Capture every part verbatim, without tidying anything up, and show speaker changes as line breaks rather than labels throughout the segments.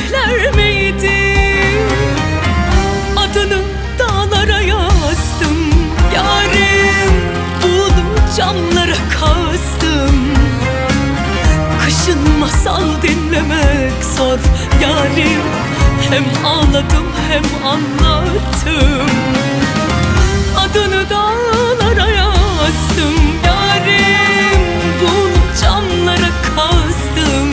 tercihler miydi? Adını dağlara yazdım yarim, bunu camlara kastım. Kışın masal dinlemek zor yarim, hem ağladım hem anlattım. Adını dağlara yazdım yarim, bunu camlara kastım.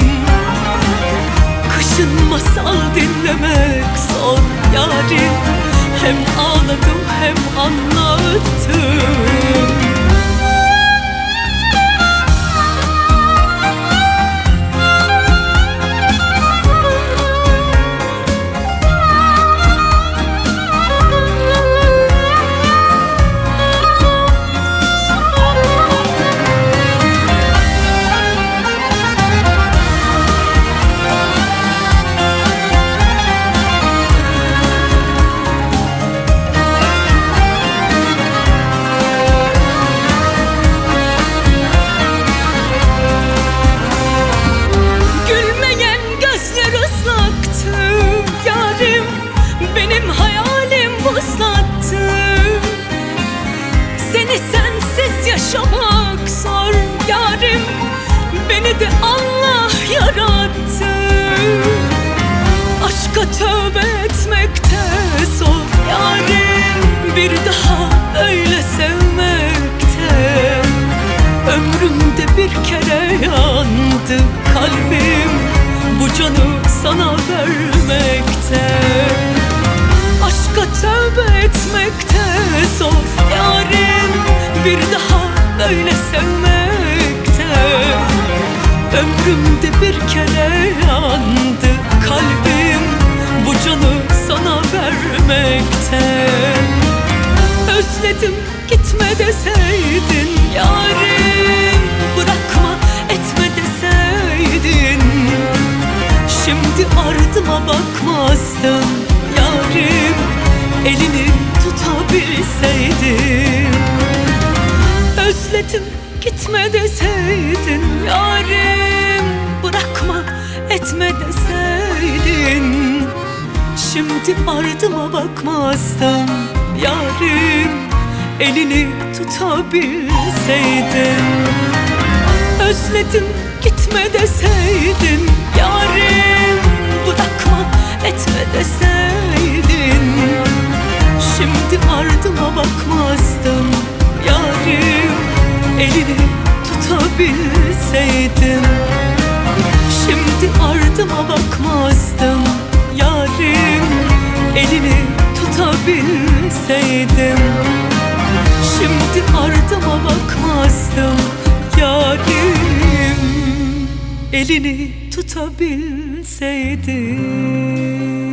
Kışın masal dinlemek zor yarim, hem ağladım hem anlattım. Benim hayalim vuslattı. Seni sensiz yaşamak zor yarim, beni de Allah yarattı. Aşka tövbe etmekte zor yarim, bir daha öyle sevmekte. Ömrümde bir kere yandı kalbim, bu canı sana vermekte. Aşka tövbe etmekte zor yarim, bir daha böyle sevmekte. Ömrümde bir kere yandı kalbim, bu canı sana vermekte. Özledim gitme deseydin yarim, bırakma etme deseydin. Şimdi ardıma bakmazdın yarim, elini tutabilseydim. Özledim gitme deseydin yarim, bırakma etme deseydin. Şimdi ardıma bakmazdım yarim, elini tutabilseydim. Özledim gitme deseydin yarim, bırakma etme deseydin. Şimdi ardıma bakmazdım yarim, elini tutabilseydim. Şimdi ardıma bakmazdım yarim, elini tutabilseydim. Şimdi ardıma bakmazdım yarim, elini tutabilseydim.